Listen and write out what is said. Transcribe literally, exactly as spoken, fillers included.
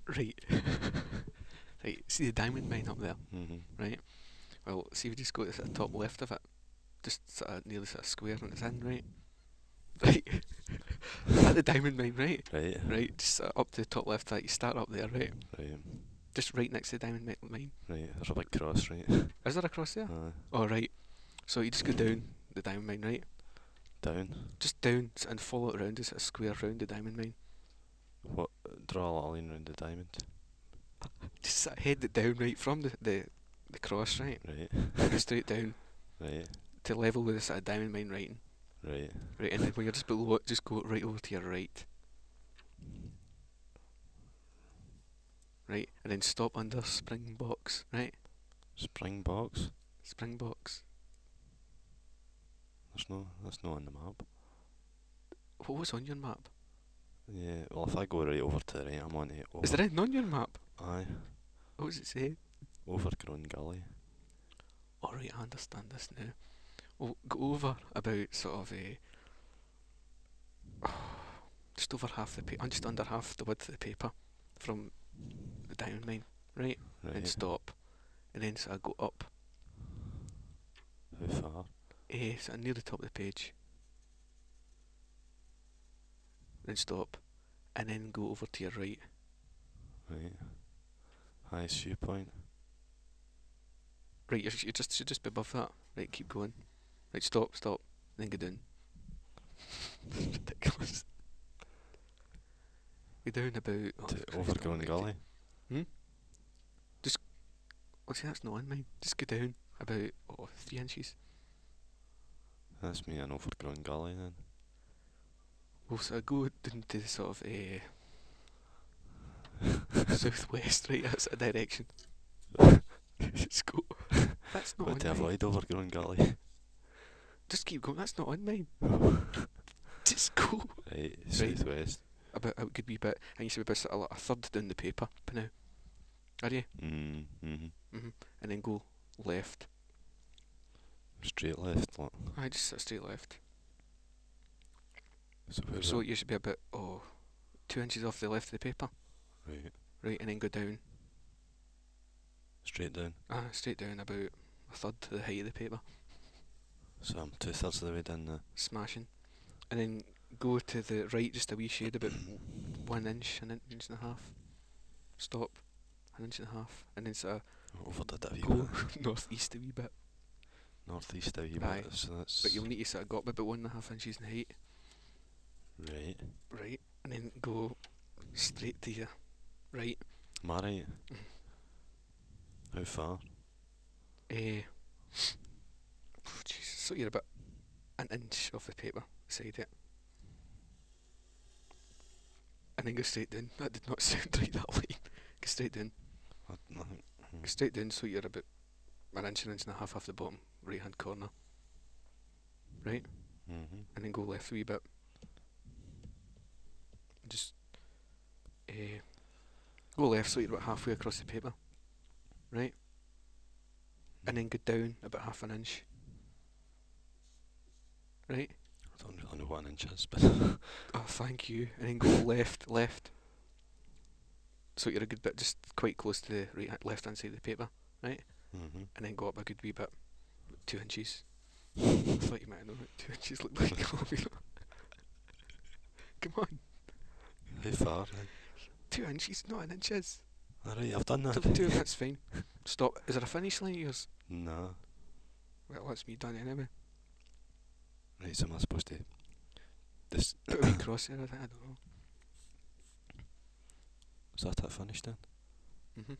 Right. Right, see the diamond mine up there, Mhm. right? Well, see if we just go to the top left of it, just sort of near the sort of square and it's in, right? Right. At the diamond mine, right? Right. Right, just sort of up to the top left of that, you start up there, right? Right. Just right next to the diamond mi- mine. Right. There's a big cross, right? Is there a cross there? Aye. Oh, right. So you just go down the diamond mine, right? Down. Just down s- and follow it around, just a square round the diamond mine. What? Draw a little line round the diamond. Just sort of head it down, right, from the, the, the cross, right? Right. Go straight down Right. to level with the sort of diamond mine writing. Right. Right, and then when you're just below it, just go right over to your right. Right, and then stop under Springboks, right? Springboks. Springboks. There's no. That's not on the map. What was on your map? Yeah. Well, if I go right over to the right, I'm on it. Over. Is there anything on your map? Aye. What does it say? Overgrown gully. Alright, I understand this now. Well, go over about sort of a. Just over half the paper, just under half the width of the paper from the diamond mine, right? Right. And stop. And then sort of go up, How far? eh, sort of near the top of the page. Then stop. And then go over to your right. Right. Highest viewpoint. Right, you you just should just be above that. Right, keep going. Right, stop, stop, then go down. Ridiculous. We're down about oh, To Christ overgrown almighty. gully. Hmm? Just well, see that's not on mine. Just go down about oh three inches. That's me an overgrown gully then. We'll sort of go down to the sort of uh, southwest, right? That's a direction. Just go. That's not But on to mine. avoid overgrown gully. Just keep going. That's not on mine. Just go. Right. Southwest. About a good wee bit, and you should be about sort of like a third down the paper by now. Are you? Mm. Mhm. Mhm. And then go left. Straight left. Like. I just sort of straight left. So where's So it? you should be about oh two inches off the left of the paper, Right. right, and then go down. Straight down. Ah, straight down about a third to the height of the paper, So I'm two thirds of the way down the. smashing, and then go to the right just a wee shade, about one inch, an inch and a half. Stop, an inch and a half, and then sort Overdid it a wee of go bit. northeast a wee bit. Northeast a wee Aye. bit. So that's. But you'll need to sort of go up about one and a half inches in height, Right. right, and then go straight to your right. Am I right? How far? Eh, oh, Jesus, so you're about an inch off the paper beside it. And then go straight down. That did not sound right, that line. Go straight down. I, nothing. Go straight down so you're about an inch, an inch and a half off the bottom right hand corner. Right? Mhm. And then go left a wee bit. Just eh, go left so you're about halfway across the paper. Right? And then go down about half an inch. Right? I don't really know what an inch is, but. Oh, thank you. And then go left, left. So you're a good bit, just quite close to the right, left hand side of the paper, right? Mhm. And then go up a good wee bit, two inches. I thought you might have known what two inches looked like. Come on, How far? Then? two inches, not an inch is. Alright, I've done Two, that. two, that's fine. Stop. Is there a finish line of yours? Nah. Well, that's me done anyway. Right, so am I supposed to. This. Put a wee cross there, I think, I don't know. Is that it finished then?